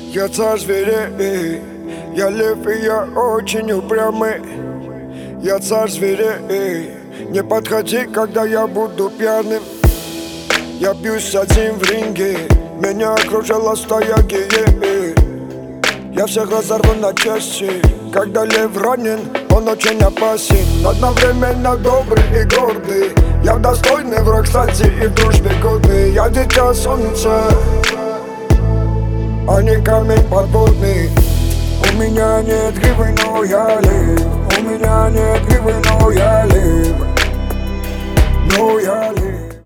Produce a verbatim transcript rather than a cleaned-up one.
Я царь зверей, я лев и я очень упрямый. Я царь зверей, не подходи, когда я буду пьяным. Я бьюсь один в ринге, меня окружала стая геев. Я всех разорву на части, когда лев ранен, он очень опасен. Одновременно добрый и гордый, я достойный враг, кстати, и в дружбе годный. Я дитя солнца, а не камень подводный. У меня нет гривы, но я лев. У меня нет гривы, но я лев. Но я лев.